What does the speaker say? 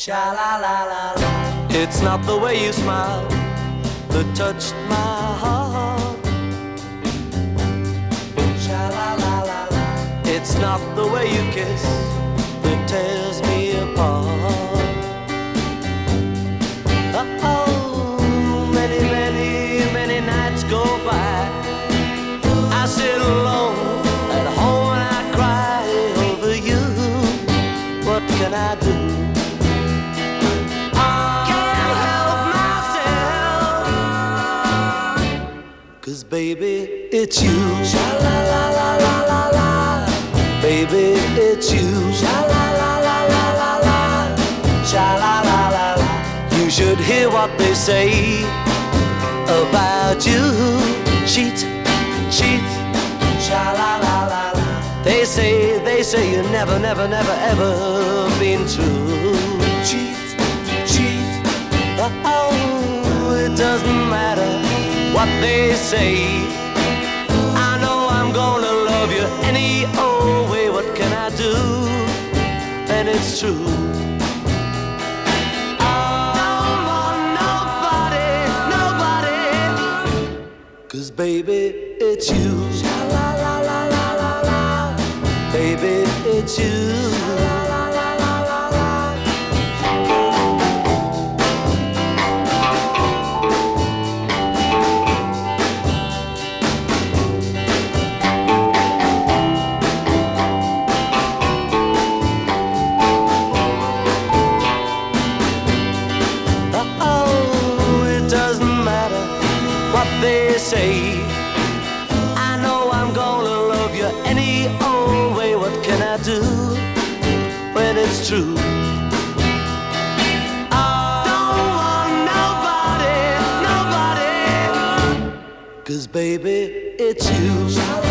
Sha-la-la-la-la. It's not the way you smile that touched my heart. Sha-la-la-la-la. It's not the way you kiss that tears me apart. Oh, many, many, many nights go by. I sit alone at home and I cry over you. What can I do? Cause baby, it's you. Sha-la-la-la-la-la-la. Baby, it's you. Sha-la-la-la-la-la-la. Sha-la-la-la-la. You should hear what they say about you. Cheat, cheat. Sha-la-la-la-la. They say you never, never, never, ever been true. Cheat, cheat. Oh, it doesn't matter what they say. I know I'm gonna love you any old way. What can I do? And it's true. I don't want nobody, nobody. 'Cause baby, it's you. Sha-la-la-la-la-la-la. Baby, it's you. They say I know I'm gonna love you any old way. What can I do when it's true? I don't want nobody, nobody. 'Cause baby, it's you.